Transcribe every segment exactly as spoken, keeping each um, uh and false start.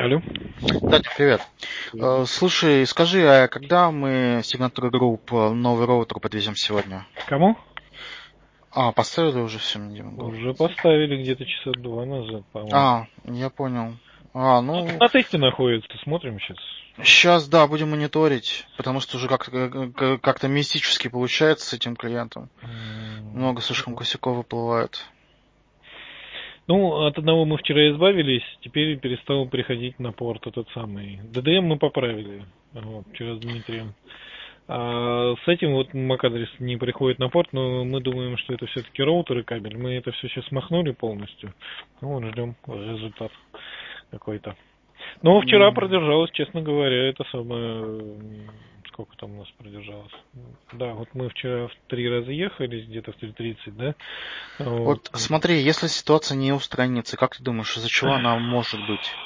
Алло. Таня, привет. Привет. Э, Слушай, скажи, а когда мы Signature Group э, новый роутер подвезем сегодня? Кому? А, поставили уже все, Дима говорит. Уже поставили где-то часа два назад, по-моему. А, я понял. А, Ну, ну, на тесте находится, смотрим сейчас. сейчас, да, будем мониторить, потому что уже как-то как- как-то мистически получается с этим клиентом. Много слишком косяков выплывает. Ну, от одного мы вчера избавились, теперь перестал приходить на порт этот самый. ди ди эм мы поправили, вот, вчера с Дмитрием. А с этим вот MAC-адрес не приходит на порт, но мы думаем, что это все-таки роутер и кабель. Мы это все сейчас смахнули полностью. Ну, вот ждем результат какой-то. Но вчера продержалось, честно говоря, это самое... Сколько там у нас продержалось? Да, вот мы вчера в три раза ехали, где-то в три тридцать, да? Вот смотри, если ситуация не устранится, как ты думаешь, из-за чего она может быть?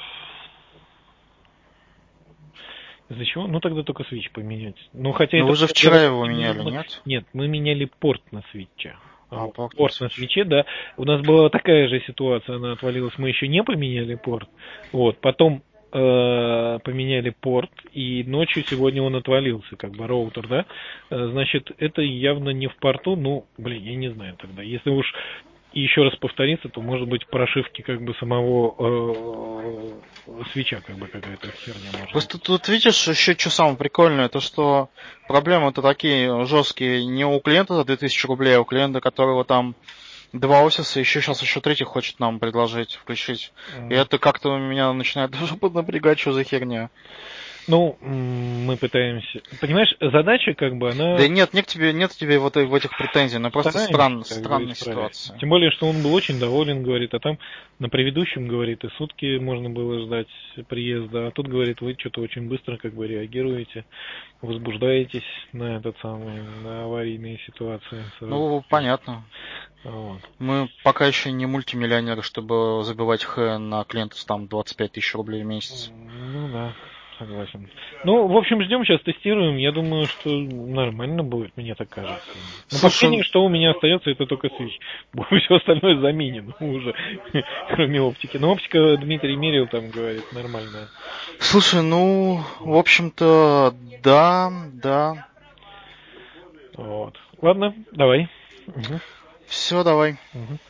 Из-за чего? Ну тогда только свич поменять. Ну хотя Ну это... вы же вчера его меняли, нет? Нет, мы меняли порт на свитче. А, Вот. порт на Порт на свитче. свече, да. У нас была такая же ситуация, она отвалилась, мы еще не поменяли порт. Вот, потом э, поменяли порт, и ночью сегодня он отвалился, как бы роутер, да. Э, Значит, это явно не в порту, ну, блин, я не знаю тогда. Если уж и еще раз повториться, то может быть прошивки как бы самого э, свеча, как бы какая-то херня может Просто быть. тут видишь еще что самое прикольное, то что проблемы-то такие жесткие не у клиента за две тысячи рублей, а у клиента, которого там два офиса, еще сейчас еще третий хочет нам предложить включить. И это как-то меня начинает даже поднапрягать, что за херня. Ну, мы пытаемся... Понимаешь, задача как бы, она... Да нет, нет тебе, нет тебе вот в этих претензий, но просто странная, странная ситуация. Тем более, что он был очень доволен, говорит, а там на предыдущем, говорит, и сутки можно было ждать приезда, а тут, говорит, вы что-то очень быстро как бы реагируете, возбуждаетесь на этот самый, на аварийные ситуации. Ну, понятно. Вот. Мы пока еще не мультимиллионеры, чтобы забивать х на клиентов там двадцать пять тысяч рублей в месяц. Ну да, согласен. Ну, в общем, ждем, сейчас тестируем. Я думаю, что нормально будет, мне так кажется. Но последнее, что у меня остается, это только свич. Все остальное заменено уже, кроме оптики. Но оптика Дмитрий мерил, там говорит, нормальная. Слушай, ну, в общем-то, да, да. Вот. Ладно, давай. Угу. Все, давай. Угу.